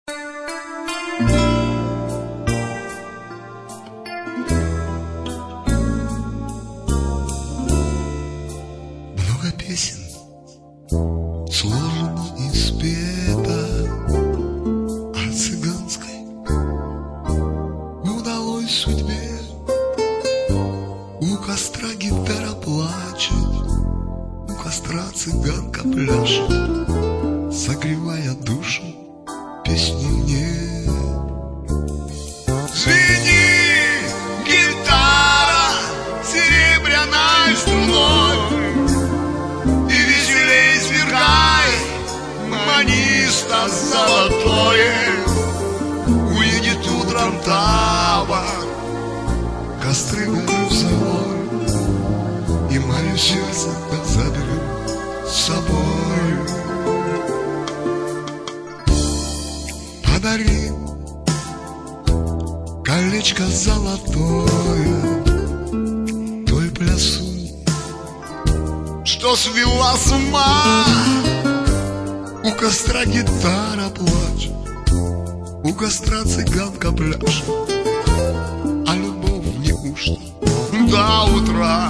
Много песен сложено и спето о цыганской удалой судьбе. У костра гитара плачет, у костра цыганка пляшет, согревая душу песней мне. Звенит гитара серебряной струной, и веселей сверкай маниста золотое. Уедет утром таба, костры горят золой, и мое сердце заберем с собой. Подари колечко золотое той плясуньи, что свела с ума. У костра гитара плачет, у костра цыганка пляшет, а любовь неужто до утра?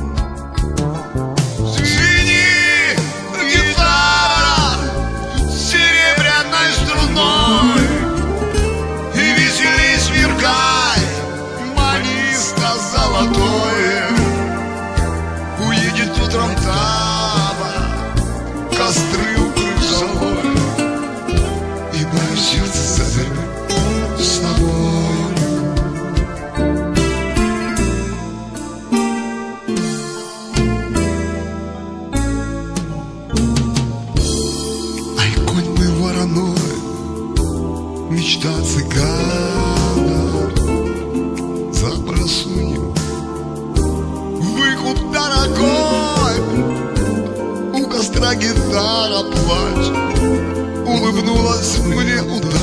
Звенит гитара серебряной струной, и веселей сверкай маниста золотое. Уедет утром таба, костры укрыв золой, и мое сердце заберем с собой. Ай, конь мой вороной, мечта цыгана, за плясунью выкуп дорогой. У костра гитара плачет, улыбнулась мне удача.